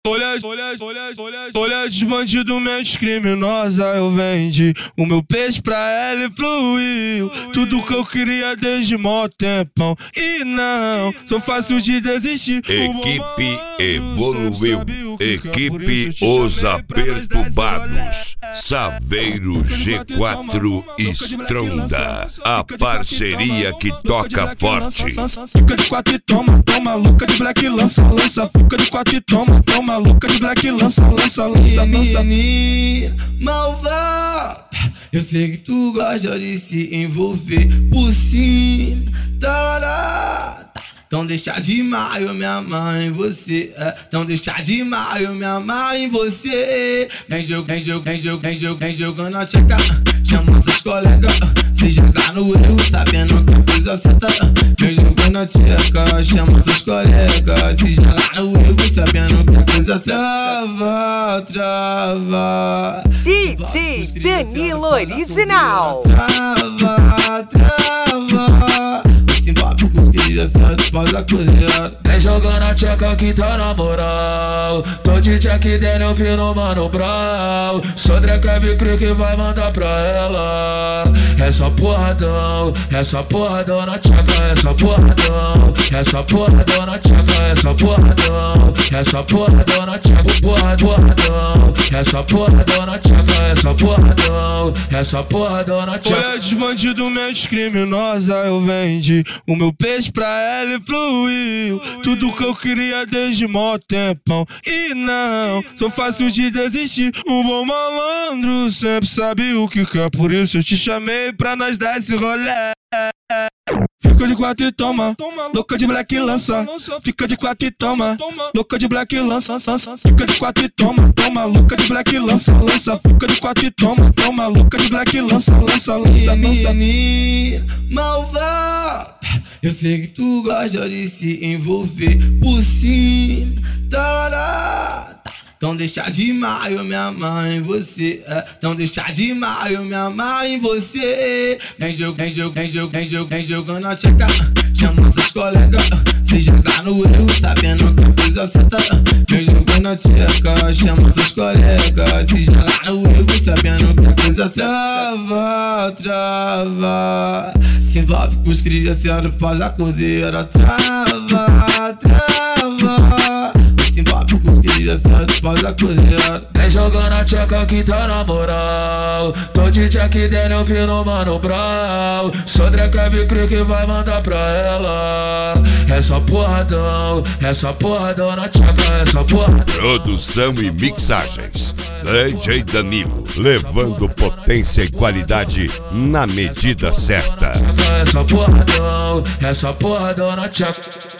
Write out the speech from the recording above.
Olha de bandido, mente criminosa, eu vendi o meu peixe pra ela e fluiu. Tudo que eu queria desde mó tempão. E não, sou fácil de desistir. Equipe evoluiu. Equipe Os Aperturbados. Saveiro G4 Stronda. A parceria que toca forte. Fica de quatro e toma, toma louca de black, lança, lança. Fica de quatro e toma, toma louca de black, lança, lança, lança, lança. Menina malvada, eu sei que tu gosta de se envolver por cima, tarada. Então deixa de mar, eu me amar em você. Então deixa de mar, eu me amar em você. Vem jogando a tcheca. Chama seus colegas, se jogar no erro, sabendo que a coisa certa. Vem jogando a tcheca. Chama seus colegas, se jogar no erro, sabendo que a coisa certa. Trava. DJ Danilo Original. Trava. Se envolve com os que já satisfaz a cozinhar. Vem jogando a tcheca que tá na moral. Tô de Jack Daniel, viro Mano Brown. Sou Drekeve Cri que vai mandar pra ela. É só porradão na tcheca. É só porradão na tcheca. É só porradão na tcheca. Porradão. É só porradão na tcheca. É só porradão na tcheca. Olha de bandido, mente criminosa, eu vendi o meu peixe pra ela e fluiu. Tudo que eu queria desde mó tempão. E não, sou fácil de desistir. Um bom malandro sempre sabe o que quer. Por isso eu te chamei pra nós dar esse rolê. Fica de quatro e toma, louca de black, lança. Fica de quatro e toma, louca de black, lança. Fica de quatro e toma, louca de black, lança, lança. Fica de quatro e toma, louca de black, lança, lança, lança. Menina malvada, eu sei que tu gosta de se envolver por cima, tarada. Então deixa de mar, eu me amar em você. Então deixa de mar, eu me amar em você. Vem jogando a tcheca. Chama seus colegas, se jogar no erro, sabendo que a coisa certa. Vem jogando a tcheca. Chama seus colegas, se jogar no erro, sabendo que a coisa certa. Trava. Se envolve com os cris, já faz a cozeira. Trava. Se envolve com os que já satisfaz a cozinhar. Vem jogando a tcheca que tá na moral. Tô de Jack Daniel, viro Mano Brown. Sou Drekeve Cri que vai mandar pra ela. É só porradão na tcheca. É só porradão. Produção e mixagens DJ Danilo, levando potência e qualidade na medida certa. É só porradão na tcheca.